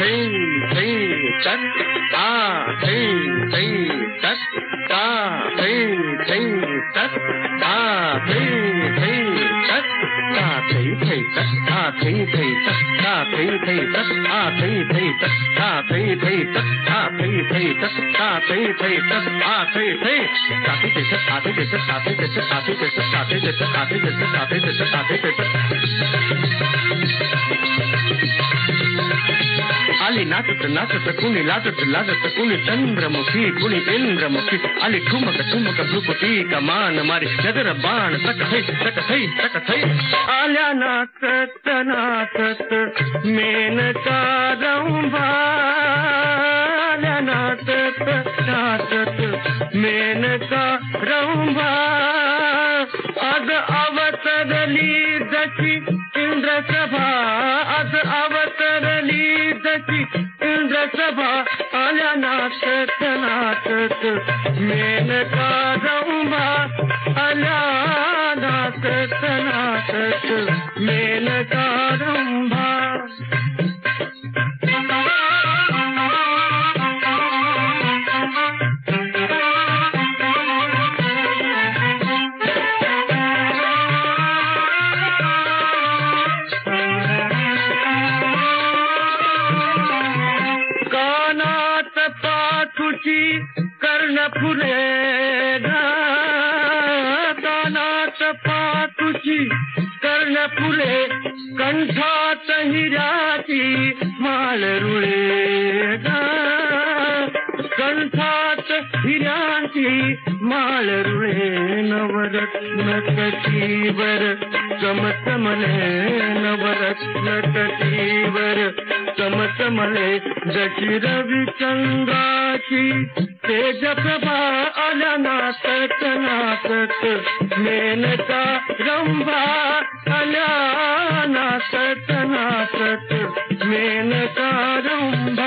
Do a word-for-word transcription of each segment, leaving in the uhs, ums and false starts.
थै थै तत ता थै थै तत ता थै थै तत ता थै थै तत ता थै थै तत ता थै थै तत ता थै थै तत ता थै थै तत ता थै थै तत ता थै थै तत ता थै थै तत ता थै थै ता थै थै तत ता थै थै तत ता थै थै तत ता थै थै तत ता थै थै तत ता थै थै तत ता थै थै तत ता थै थै तत आली नाचत नाचत कुणी लाजत लाजत कुणी चंद्रमुखी कुणी इंद्रमुखी आली ठुमक ठुमक भ्रुकुटी कमान मारी नजर बाण तक थै तक थै तक थै आल्या नाचत नाचत मेनका रंभा आल्या नाचत नाचत मेनका रंभा आज अवतरली जशी इंद्रसभा आज अवतरली जशी इंद्रसभा आल्या नाचत नाचत मेनका रंभा आल्या नाचत नाचत मेनका रंभा कर्णफुले दानात पातुची कर्णफुले कंठात हिऱ्याची माळ रुळे कंठात हिऱ्याची माळ रुळे नवरत्न कटीवर चमचमले नवरत्न कटीवर चमचमले जशी रविचंद्राची तेज प्रभा आल्या नाचत नाचत मेनका रंभा आल्या नाचत नाचत मेनका रंभा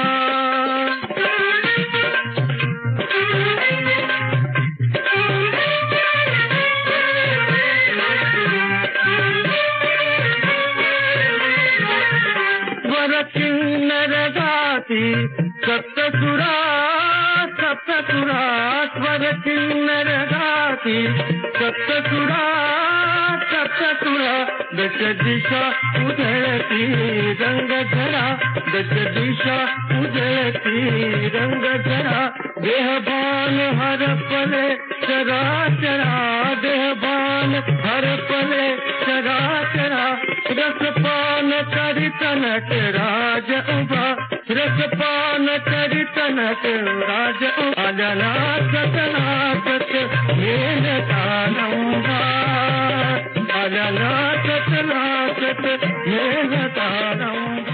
किन्नर गाती सप्तसुरा सप्तसुरा स्वर किन्नर गाती सप्तसुरा सप्तसुरा दश दिशा उधळती रंगधरा दश दिशा उधळती रंगधरा देहभान हरपले चराचरा देहभान हरपले चराचरा रसपान करित नटराज उभा रसपान करित नटराज आल्या नाचत नाचत मेनका रंभा आल्या नाचत नाचत मेनका रंभा